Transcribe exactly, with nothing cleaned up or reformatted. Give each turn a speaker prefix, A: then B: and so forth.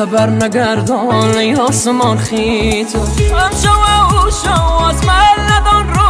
A: خبر نگردان ای آسمان خیت هم شو و شو از من ندان رو